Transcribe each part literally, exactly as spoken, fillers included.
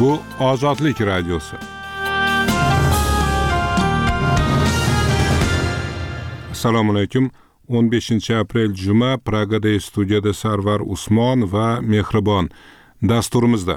Bu Ozodlik radiosi. Assalomu alaykum. o'n beshinchi aprel juma, Pragada studiyada Sarvar Usmon va Mehribon dasturimizda.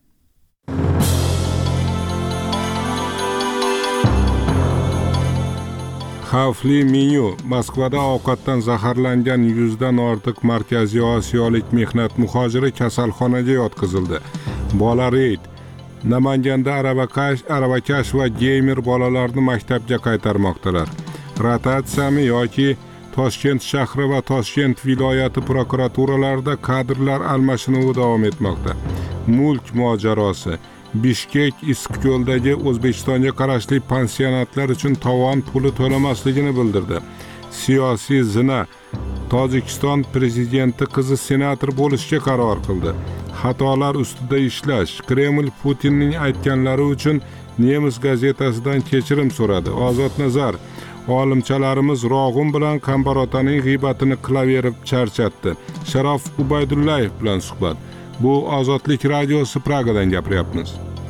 Xavfli menyu. Moskvada ovqatdan zaharlangan yuzdan ortiq Markaziy Osiyolik mehnat muhojiri kasalxonaga yotqizildi. Bola reyd. Namanganda aravakash, aravakash va geymer bolalarni maktabga qaytarmoqdalar. Rotatsiyami yoki Toshkent shahri va Toshkent viloyati prokuraturlarida kadrlar almashinuvi davom etmoqda. Mulk mojarosi. Bishkek Issiqko'ldagi O'zbekistonga qarashli pansionatlar uchun tovon puli to'lamasligini bildirdi. Siyosiy zina. Tojikiston prezidenti qizi senator bo'lishga qaror qildi. Xatolar ustida ishlash. Kreml Putinning aytganlari uchun Nemis gazetasidan kechirim so'radi. Ozod Nazar. Olimchalarimiz Rog'un bilan Kambarotaning g'iybatini qilaverib charchatdi. Sharof Ubaydullayev bilan suhbat. Bu Ozodlik radiosi, Pragadan gapiryapmiz.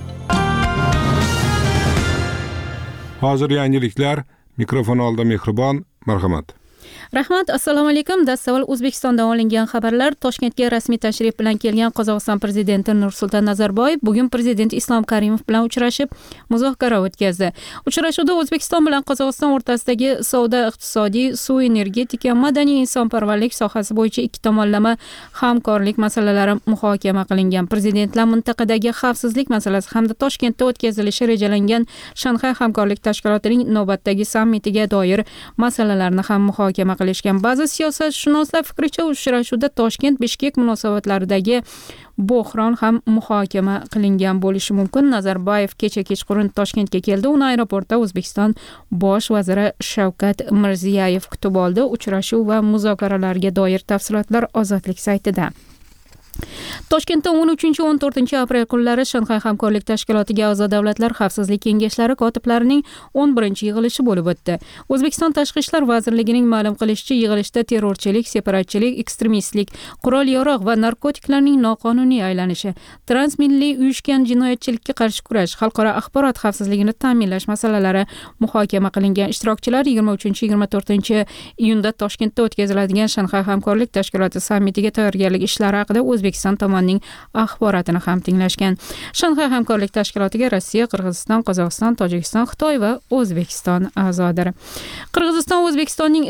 Hozir yangiliklar. Mikrofon oldida Mehribon, marhamat. Rahmat, assalomu alaykum. Dastavval O'zbekistondan olingan xabarlar. Toshkentga rasmiy tashrif bilan kelgan Qozog'iston prezidenti Nursulton Nazarboyev bugun prezident Islom Karimov bilan uchrashib, muzokara o'tkazdi. Uchrashuvda O'zbekiston bilan Qozog'iston o'rtasidagi savdo, iqtisodiy, suv energetika, madaniy insonparvarlik sohasi bo'yicha ikki tomonlama hamkorlik masalalari muhokama qilingan. Prezidentlar mintaqadagi xavfsizlik masalasi hamda Toshkentda o'tkazilishi rejalangan Shanxay hamkorlik tashkilotining navbatdagi sammitiga doir masalalarni ham muhokama qilishgan. Ba'zi siyosatshunoslar fikricha uchrashuvda Toshkent-Bishkek munosabatlaridagi bo'hron ham muhokama qilingan bo'lishi mumkin. Nazarboyev kecha kechqurun Toshkentga keldi. Uni aeroportda O'zbekiston bosh vaziri Shavkat Mirziyoyev kutib oldi. Uchrashuv va muzokaralarga doir tafsilotlar Ozodlik saytida. Toshkentda o'n uchinchi o'n to'rtinchi aprel kunlari Shanxay hamkorlik tashkilotiga a'zo davlatlar xavfsizlik kengashlari kotiblarining o'n birinchi yig'ilishi bo'lib o'tdi. O'zbekiston Tashqi ishlar vazirligining ma'lum qilishicha, yig'ilishda terrorchilik, separatchilik, ekstremistlik, qurol-yarog' va narkotiklarning noqonuniy aylanishi, transmilliy uyushgan jinoyatchilikka qarshi kurash, xalqaro axborot xavfsizligini ta'minlash masalalari muhokama qilingan. Ishtirokchilar yigirma uchinchi yigirma to'rtinchi iyunda Toshkentda o'tkaziladigan Shanxay hamkorlik tashkiloti sammitiga tayyorgarlik ishlari haqida O'zbekiston tomonining axborotini ham tinglashgan. Shanxay hamkorlik tashkilotiga Rossiya, Qirg'iziston, Qozog'iston, Tojikiston, Xitoy va O'zbekiston a'zodir. Qirg'iziston O'zbekistonning